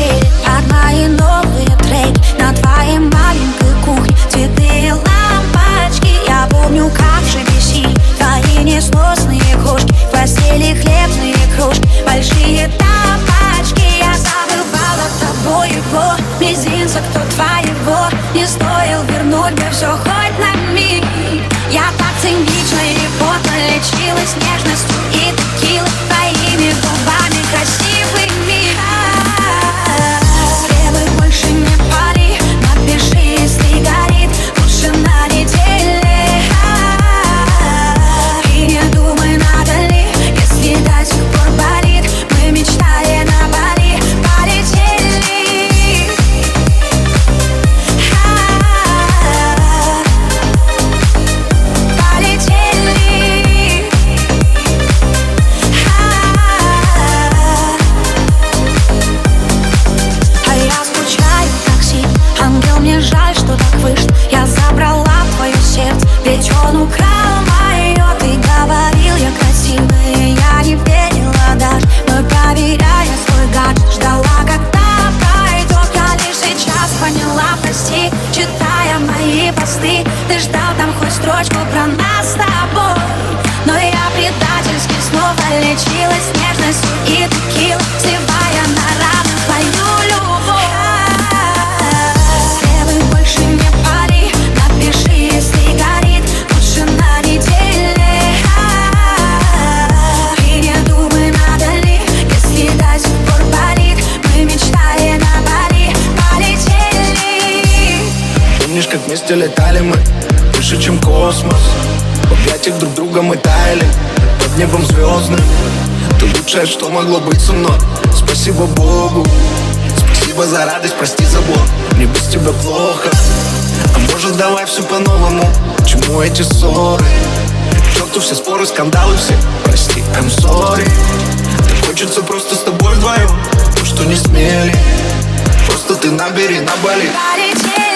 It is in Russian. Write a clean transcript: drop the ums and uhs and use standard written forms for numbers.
Под мои новые треки на твоей маленькой кухне цветные лампочки. Я помню, как же бесили твои несносные крошки, в постели хлебные крошки, большие тапочки. Я забывала тобой его мизинца, кто твоего не стоил вернуть бы все хоть на миг. Я так цинично и потно лечилась нежностью и текилой, твоими губами красивыми. Стрелы больше не пали, напиши, если горит, лучше на неделе. И не думай, надо ли, если до сих пор болит. Мы мечтали на Бали, полетели. Полетели. А я скучаю так сильно, ангел, мне жаль, что так вышло. Я забрала твое сердце, ведь он украл мое. Ты говорил, я красивая, я не верила даже. Но проверяя свой гаджет, ждала, когда пройдет. Я лишь сейчас поняла, прости, читая мои посты. Ты ждал там хоть строчку про нас с тобой, но я предательски снова лечилась нежностью и текилой, сливая на равных твою любовь. Стрелы больше не пали, напиши, если горит, лучше на неделе. И не думай, надо ли, если до сих пор болит. Мы мечтали на Бали, полетели. Помнишь, как вместе летали мы выше, чем космос? В объятиях друг друга мы таяли под небом звездным. Ты лучшее, что могло быть со мной. Спасибо Богу, спасибо за радость, прости за боль. Мне без тебя плохо, а может давай все по-новому? К чему эти ссоры? К черту все споры, скандалы все. Прости, I'm sorry. Так хочется просто с тобой вдвоем, то, что не смели. Просто ты набери на Бали. Полетели.